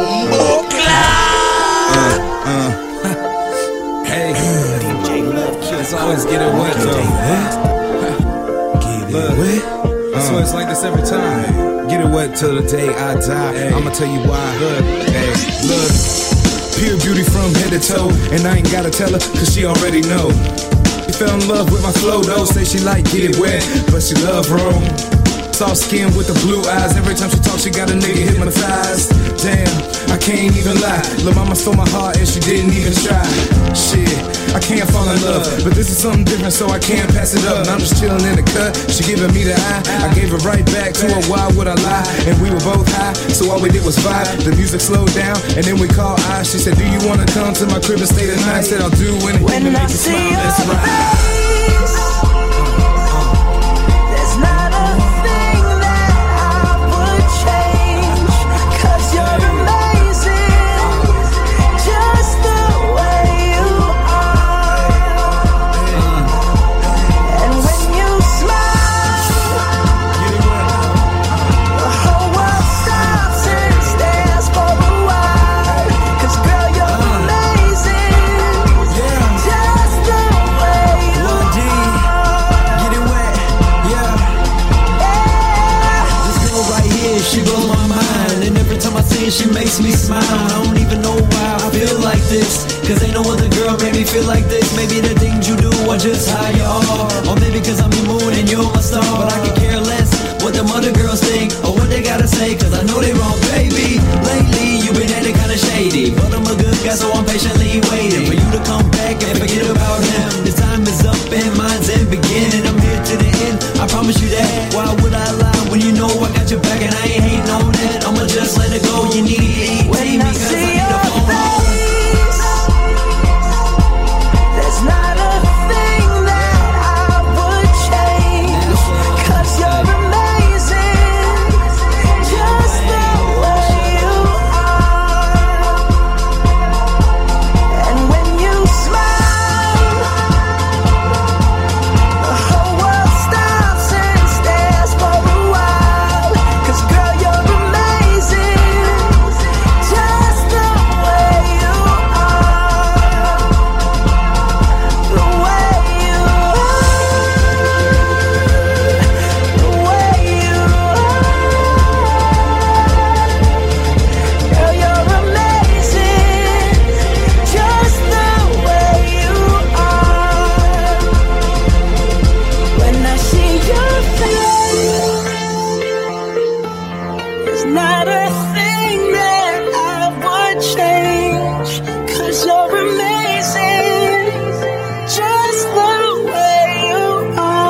Hey, let's always get it wet though. Get it wet. So it's like this every time. Get it wet till the day I die. Hey. I'ma tell you why. Look, hey, look. Pure beauty from head to toe, and I ain't gotta tell her, cause she already know. She fell in love with my flow though, say she like get it wet, but she love Rome. Soft skin with the blue eyes, every time she talks she got a nigga hypnotized. Damn, I can't even lie, lil' mama stole my heart and she didn't even try. Shit, I can't fall in love, but this is something different so I can't pass it up. And I'm just chilling in the cut, she giving me the eye, I gave her right back to her, why would I lie? And we were both high, so all we did was vibe. The music slowed down, and then we called eyes. She said, do you wanna come to my crib and stay the night? I said, I'll do anything to make you smile, let's ride. She makes me smile. I don't even know why I feel like this, cause ain't no other girl made me feel like this. Maybe the things you do are just how you are, or maybe cause I'm your moon and you're my star. But I could care less what them other girls think or what they gotta say, cause I know they wrong, baby. Lately you've been acting kinda shady, but I'm a good guy so I'm patiently waiting for you to come back and forget about him. The time is up and mine's in beginning. I'm here to the end, I promise you that. Why would I lie when you know I got your back and I ain't hating on that? I'ma just let it go. You need to eat when I see your face, there's not a thing that I would change, cause you're amazing, just the way you are. And when you smile, the whole world stops and stares for a while, cause girl you're amazing. Not a thing that I would change, cause you're amazing.